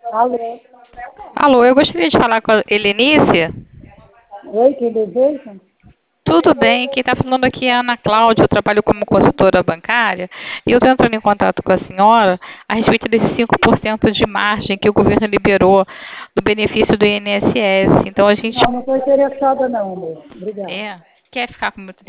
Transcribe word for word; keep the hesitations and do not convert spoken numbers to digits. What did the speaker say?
Alô? Alô, eu gostaria de falar com a Helenice. Oi, quem deseja? Tudo bem, quem está falando aqui é a Ana Cláudia, eu trabalho como consultora bancária e eu estou entrando em contato com a senhora a respeito desse cinco por cento de margem que o governo liberou do benefício do I N S S. Então a gente Não, não estou interessada não, amor. Obrigada. é, quer ficar com o meu